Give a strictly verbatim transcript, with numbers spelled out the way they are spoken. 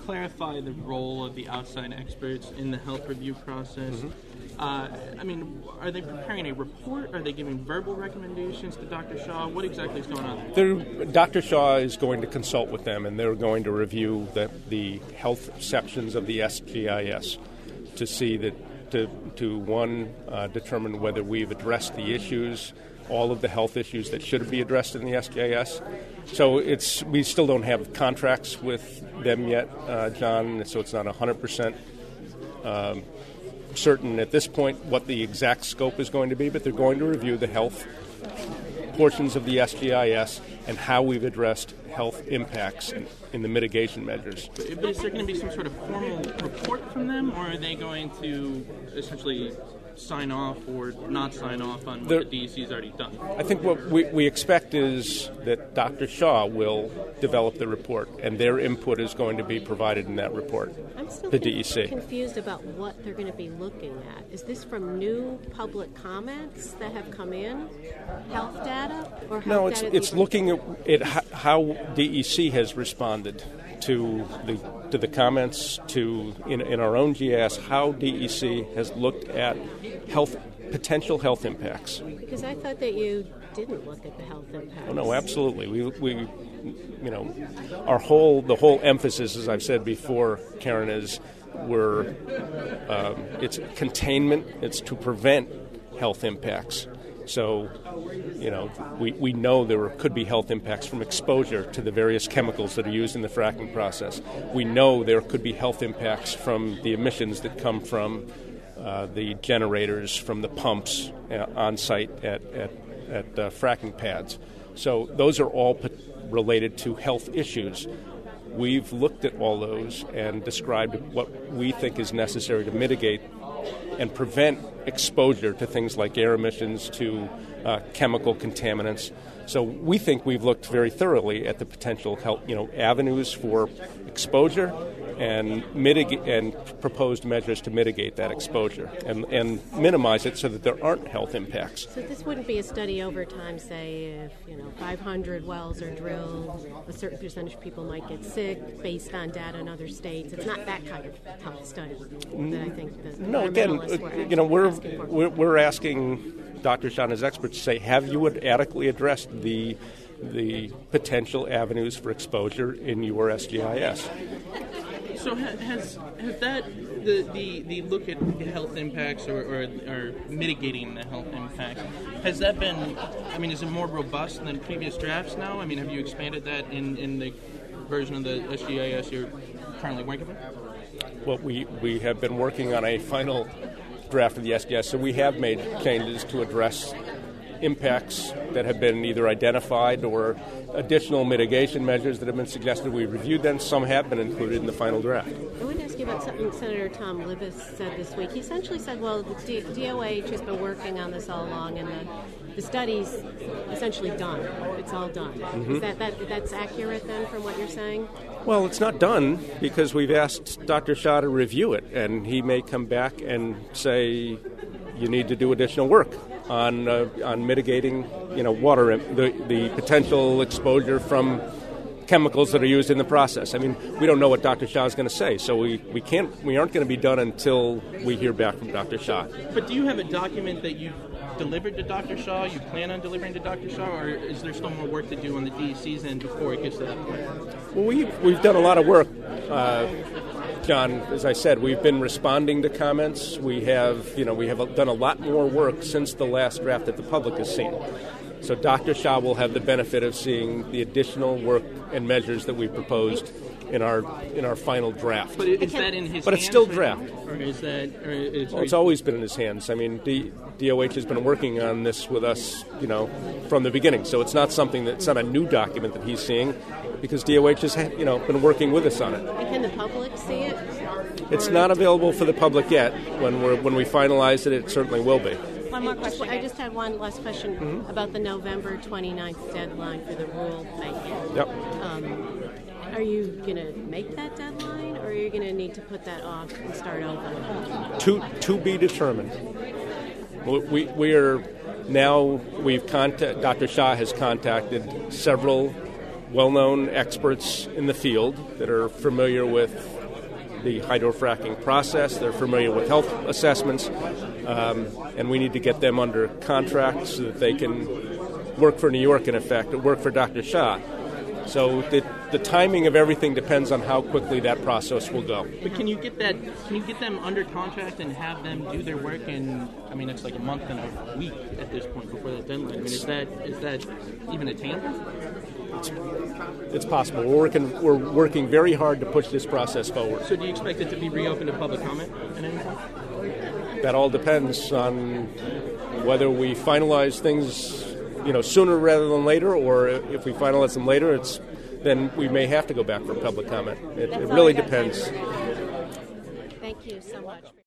clarify the role of the outside experts in the health review process. Mm-hmm. Uh, I mean, are they preparing a report? Are they giving verbal recommendations to Doctor Shah? What exactly is going on there? They're, Doctor Shah is going to consult with them, and they're going to review the, the health sections of the S G I S to see that, to, to one, uh, determine whether we've addressed the issues, all of the health issues that should be addressed in the S G I S. So it's we still don't have contracts with them yet, uh, John, so it's not one hundred percent um, certain at this point what the exact scope is going to be, but they're going to review the health portions of the S G I S and how we've addressed health impacts in, in the mitigation measures. But is there going to be some sort of formal report from them, or are they going to essentially sign off or not sign off on what there, the D E C has already done? I think what we, we expect is that Doctor Shah will develop the report, and their input is going to be provided in that report. I'm still the D E C. confused about what they're going to be looking at. Is this from new public comments that have come in, health data, or health no? It's data it's looking at it, how D E C has responded to the to the comments, to in, in our own G I S, how D E C has looked at health potential health impacts. Because I thought that you didn't look at the health impacts. Oh, no, absolutely. We we you know our whole the whole emphasis, as I've said before, Karen, is we're um, it's containment. It's to prevent health impacts. So, you know, we, we know there could be health impacts from exposure to the various chemicals that are used in the fracking process. We know there could be health impacts from the emissions that come from uh, the generators, from the pumps uh, on site at, at, at uh, fracking pads. So those are all p- related to health issues. We've looked at all those and described what we think is necessary to mitigate and prevent exposure to things like air emissions, to uh, chemical contaminants. So we think we've looked very thoroughly at the potential health, you know, avenues for exposure and mitigate and proposed measures to mitigate that exposure and, and minimize it so that there aren't health impacts. So this wouldn't be a study over time, say, if, you know, five hundred wells are drilled, a certain percentage of people might get sick based on data in other states. It's not that kind of health study that I think the No, again, were you know, we're, for. we're we're asking Doctor Shah and his experts to say, have you adequately addressed the the potential avenues for exposure in your S G I S? So has has that the, the, the look at health impacts or, or, or mitigating the health impacts, has that been, I mean, is it more robust than previous drafts now? I mean, have you expanded that in, in the version of the S G I S you're currently working with? Well, we, we have been working on a final draft of the S G I S, so we have made changes to address impacts that have been either identified or additional mitigation measures that have been suggested. We reviewed them. Some have been included in the final draft. I want to ask you about something Senator Tom Libous said this week. He essentially said, well, the D- DOH has been working on this all along, and the, the study's essentially done. It's all done. Mm-hmm. Is that, that that's accurate, then, from what you're saying? Well, it's not done because we've asked Doctor Shah to review it, and he may come back and say you need to do additional work on uh, on mitigating, you know, water the the potential exposure from chemicals that are used in the process. I mean, we don't know what Doctor Shah is going to say, so we, we can't we aren't going to be done until we hear back from Doctor Shah. But do you have a document that you've delivered to Doctor Shah? You plan on delivering to Doctor Shah, or is there still more work to do on the D E C's end before it gets to that point? Well, we we've done a lot of work. Uh, John, as I said, we've been responding to comments. We have, you know, we have done a lot more work since the last draft that the public has seen. So Doctor Shah will have the benefit of seeing the additional work and measures that we proposed in our in our final draft. But is that in his But hands? it's still draft. Or is that? Or is, well, it's always been in his hands. I mean, D- DOH has been working on this with us, you know, from the beginning. So it's not something that's not a new document that he's seeing, because D O H has, you know, been working with us on it. And can the public see it? It's not available for the public yet. When we when we finalize it, it certainly will be. One more question. I just had one last question mm-hmm. about the November twenty-ninth deadline for the rule making. Yep. Um, are you going to make that deadline, or are you going to need to put that off and start over? To to be determined. We we are now we've contact Doctor Shah has contacted several well-known experts in the field that are familiar with the hydrofracking process. They're familiar with health assessments, um, and we need to get them under contract so that they can work for New York, in effect, or work for Doctor Shah. So the, the timing of everything depends on how quickly that process will go. But can you get that? Can you get them under contract and have them do their work in? I mean, it's like a month and a week at this point before the deadline. I mean, is that is that even attainable? It's, it's possible. We're working. We're working very hard to push this process forward. So, do you expect it to be reopened to public comment at any point? That all depends on whether we finalize things, you know, sooner rather than later, or if we finalize them later, it's then we may have to go back for public comment. It, it really depends. Thank you so much.